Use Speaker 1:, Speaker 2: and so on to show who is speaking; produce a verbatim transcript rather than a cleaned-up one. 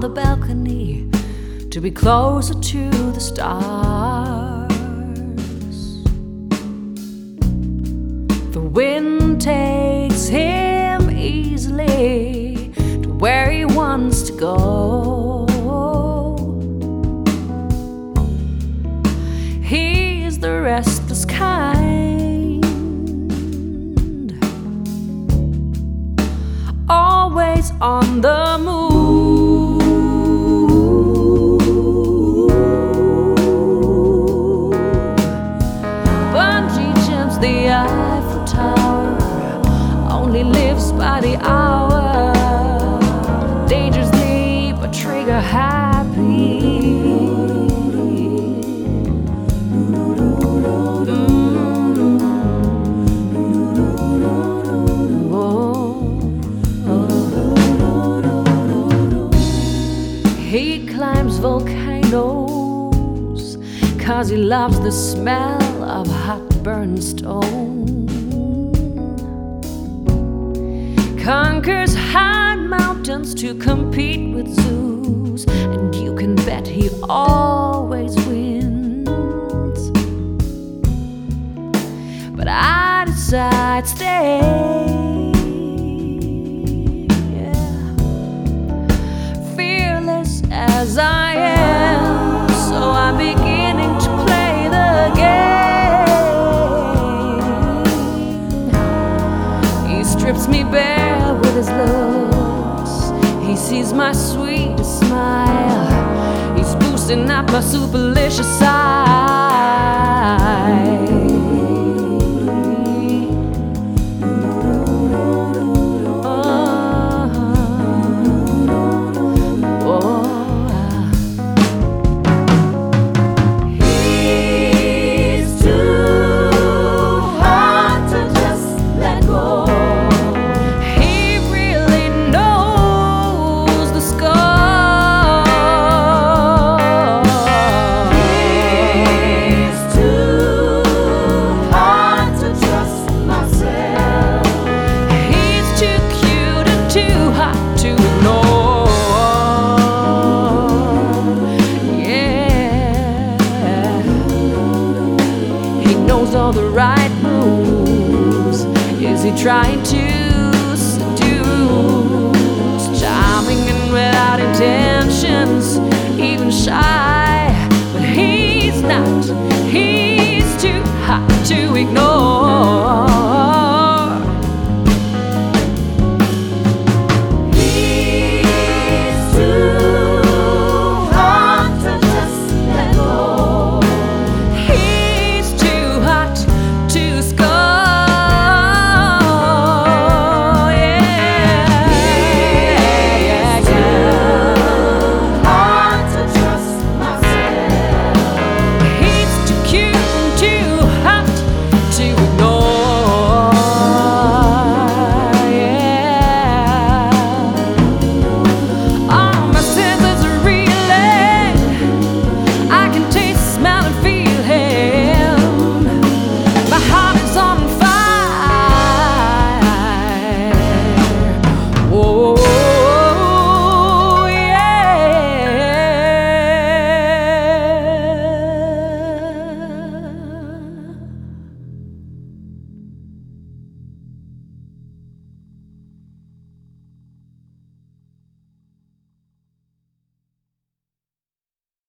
Speaker 1: the balcony to be closer to the stars. The wind takes him easily to where he wants to go. He's the restless kind, always on the move. Bungee jumps the Eiffel Tower, only lives by the hour. Danger's leap, but trigger happy. He climbs volcanoes 'cause he loves the smell of hot burned stone. Conquers high mountains to compete with zoos, and you can bet he always wins. But I decide stay. As I am, so I'm beginning to play the game. He strips me bare with his looks, he sees my sweetest smile. He's boosting up my superlicious side. All the right moves, is he trying to seduce? Charming and without intentions, even shy, but he's not, he's too hot to ignore.